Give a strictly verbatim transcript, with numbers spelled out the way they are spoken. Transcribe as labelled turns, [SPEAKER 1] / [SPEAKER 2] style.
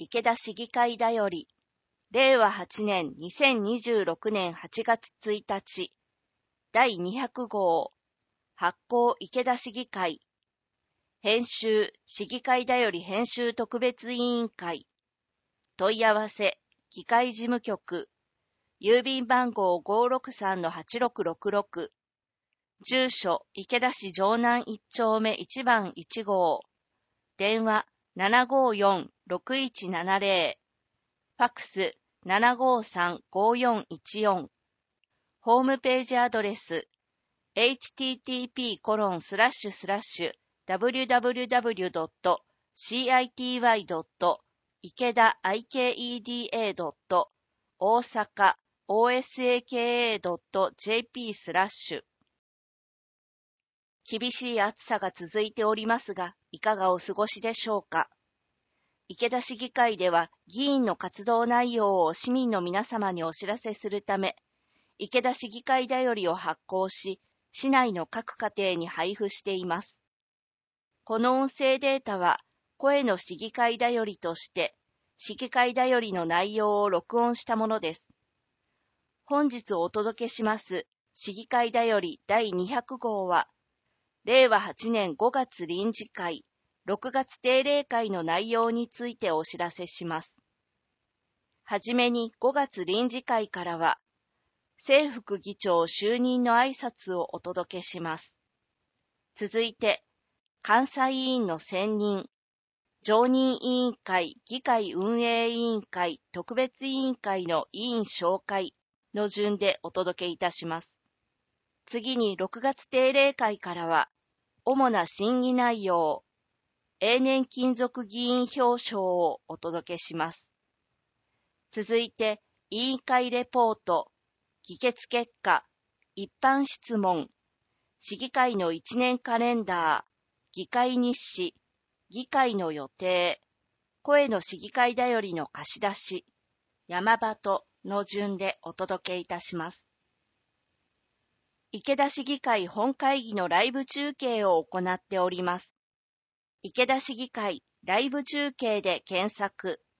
[SPEAKER 1] 池田市議会だより、れいわはちねんにせんにじゅうろくねんはちがつついたち、だいにひゃくごう、発行池田市議会、編集市議会だより編集特別委員会、問い合わせ議会事務局、郵便番号 ごーろくさんのはちろくろくろく、住所池田市城南いっちょうめいちばんいちごう、電話 ななごーよんろくいちななぜろ、ファックス ななごーさんごーよんいちよん、ホームページアドレス エイチティーティーピーコロンスラッシュスラッシュダブリューダブリューダブリュードットシーアイティーワイドットイケダイケイディーエードットオーサカオーエスエーケーエードットジェーピースラッシュ。厳しい暑さが続いておりますが、いかがお過ごしでしょうか。池田市議会では議員の活動内容を市民の皆様にお知らせするため、池田市議会だよりを発行し、市内の各家庭に配布しています。この音声データは、声の市議会だよりとして、市議会だよりの内容を録音したものです。本日お届けします市議会だよりだいにひゃくごうは、れいわはちねんごがつ臨時会、ろくがつ定例会の内容についてお知らせします。はじめにごがつ臨時会からは、正副議長就任の挨拶をお届けします。続いて、監査委員の選任、常任委員会、議会運営委員会、特別委員会の委員紹介の順でお届けいたします。次にろくがつ定例会からは、主な審議内容、永年勤続議員表彰をお届けします。続いて、委員会レポート、議決結果、一般質問、市議会のいちねんカレンダー、議会日誌、議会の予定、声の市議会だよりの貸し出し、山鳩の順でお届けいたします。池田市議会本会議のライブ中継を行っております。池田市議会ライブ中継で検索。